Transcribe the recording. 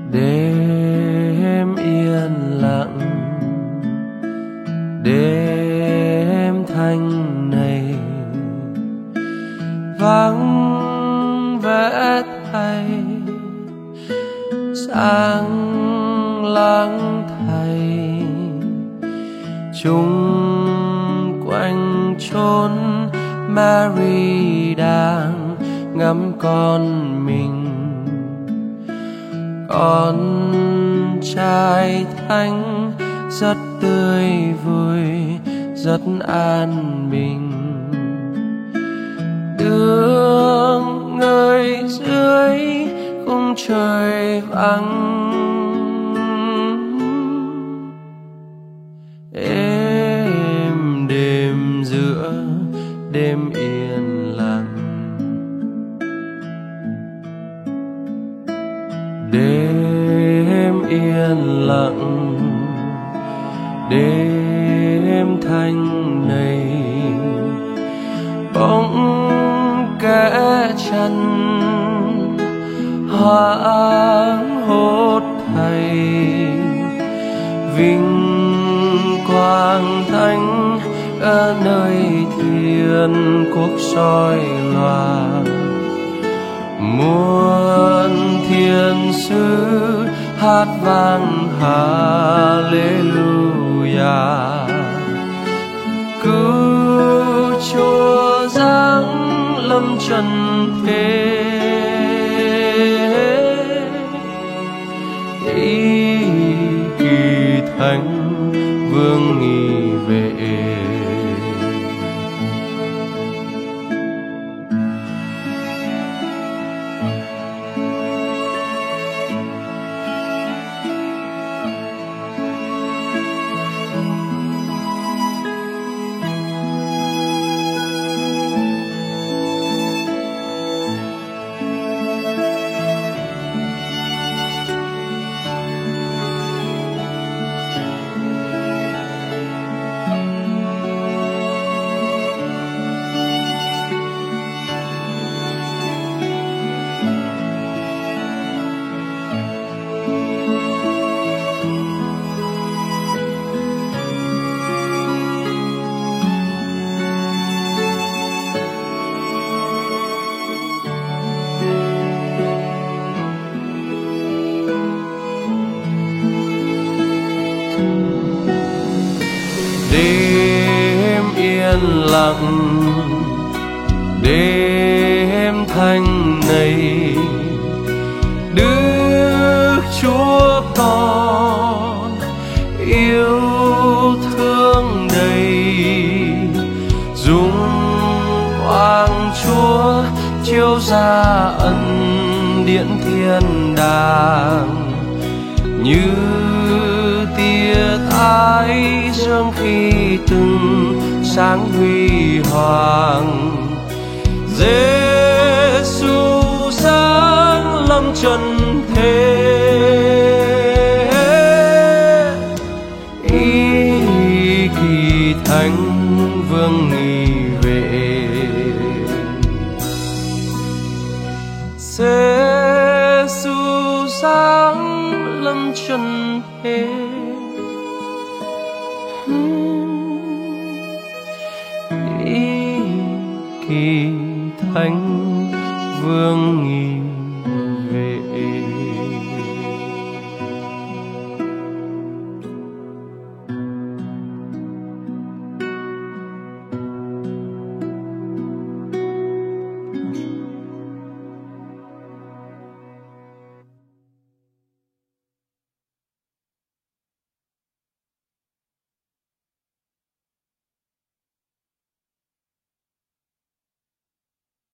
Đêm yên lặng, đêm thanh này vắng vẻ thay, sáng lắng thay, chung quanh chốn Mary đang ngắm con mình. Con trai thánh rất tươi vui, rất an bình, đường người dưới khung trời vắng. Êm đêm giữa đêm yên lặng, đêm yên lặng, đêm thanh này bóng kẽ chân hoảng hốt thay, vinh quang thánh ở nơi thiên quốc soi loạn. Muôn thiên sứ hát vang Hallelujah. Cứu Chúa giáng lâm trần thế, ý kỳ thánh vương nghi về. Đêm yên lặng, đêm thanh này, Đức Chúa Con yêu thương đầy, dung quang Chúa chiếu ra ân điện thiên đàng, như tia thái dương khi từng sáng huy hoàng. Giê-xu sáng lâm trần thế, ý kỳ thánh vương nghi về. Giê-xu sáng lâm trần thế, ý kỳ thánh vương nghi